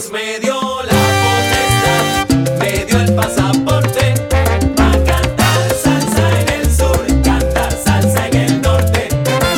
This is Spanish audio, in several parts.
Dios me dio la potestad, me dio el pasaporte para cantar salsa en el sur, cantar salsa en el norte.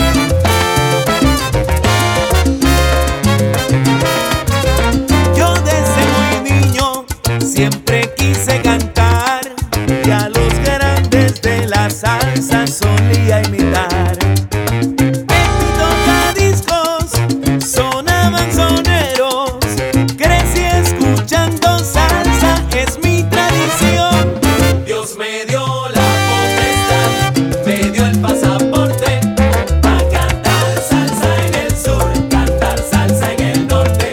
Yo desde muy niño siempre quise cantar y a los grandes de la salsa solía imitar. En mi tocadiscos sonaban soneros, crecí escuchando salsa, es mi tradición. Dios me dio la potestad, me dio el pasaporte para cantar salsa en el sur, cantar salsa en el norte.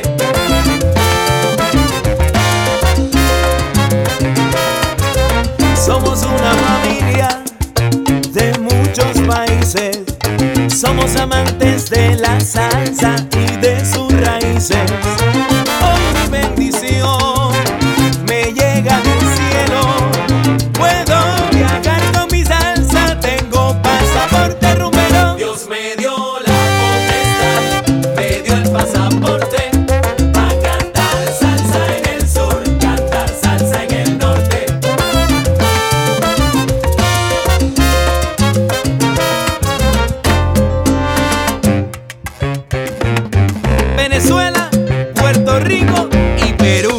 Somos una familia de muchos países, somos amantes de la salsa y de sus raíces. Hoy mi bendición me llega del cielo, puedo viajar con mi salsa, tengo pasaporte rumbero. Dios me dio la potestad, me dio el pasaporte para cantar salsa en el sur, cantar salsa en el norte. Venezuela, Puerto Rico y Perú.